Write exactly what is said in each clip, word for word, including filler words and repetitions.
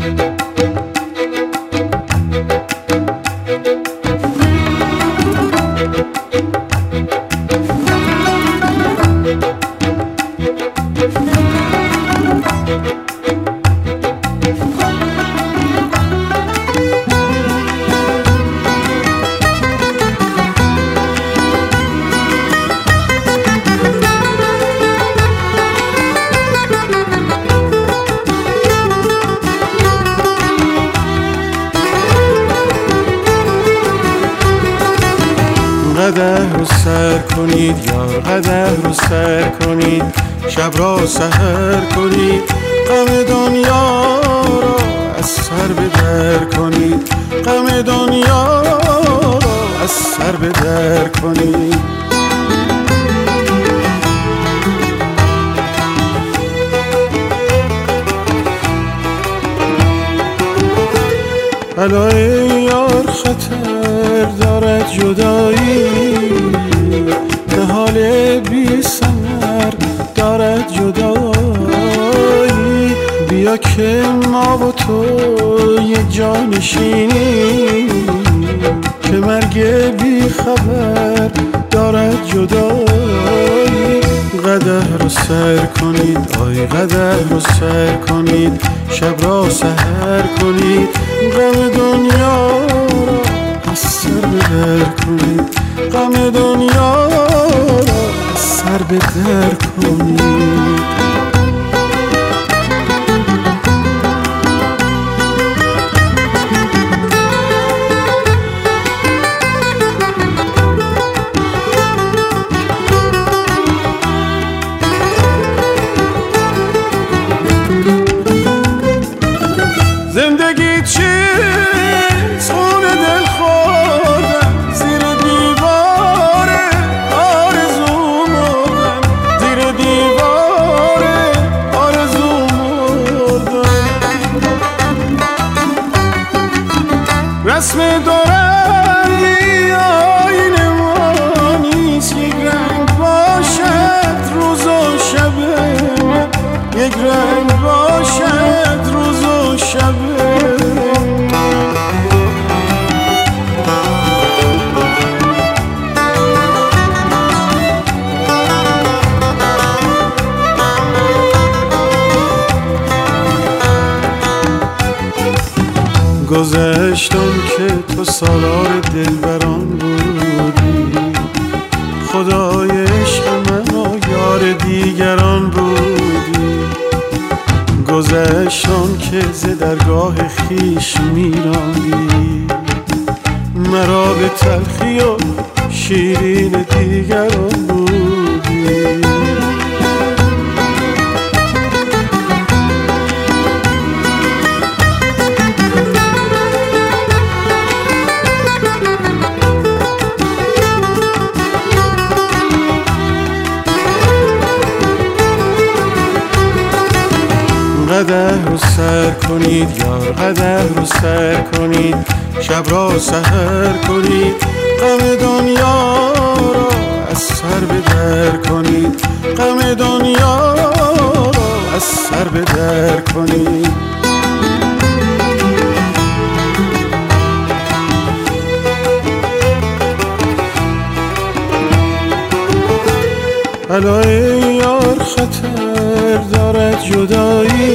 قدح رو سر کنید یار، قدح رو سر کنید، شب را سحر کنید، غم دنیا را از سر به در کنید، غم دنیا را از سر به در کنید. علای یار خطر دارد جدایی، نهال بی ثمر دارد جدایی، بیا که ما و تو یک جا نشینیم، که مرگ بی خبر دارد جدایی. قدح رو سر کنید آی قدح رو سر کنید، شب را سحر کنید، غم دنیا را از سر به در کنید، غم دنیا را از سر به در کنید. زندگی چیست خون دل خوردن، زیر دیوار آرزو مردن، زیر دیوار آرزو مردن. رسم دورنگی آینه ما نیست، یک رنگ باشد روز و شب من، یک رنگ باشد روز و شب. گذشتم که تو سالار دلبران بودی، خدای عشق من و یار دیگران بودی. گذشتم که ز درگاه خیش میراندی، مرا به تلخی و شیرین دیگران بودی. قدح رو سر کنید یار، قدح رو سر کنید، شب را سحر کنید، غم دنیا را از سر به در کنید، غم دنیا را از سر به در کنید. علای یار خطر دارد جدایی،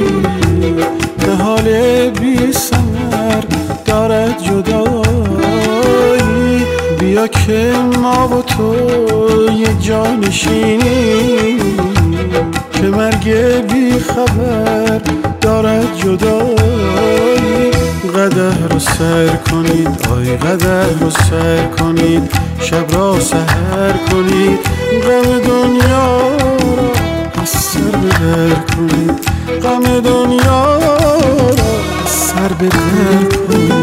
نهال بی ثمر دارد جدایی، بیا که ما و تو یک جا نشینیم، که مرگ بی خبر دارد جدایی. قدح رو سر کنید آی قدح رو سر کنید، شب را سحر کنید، غم دنیا را از سر به در کنید، غم دنیا را از سر به در کنید.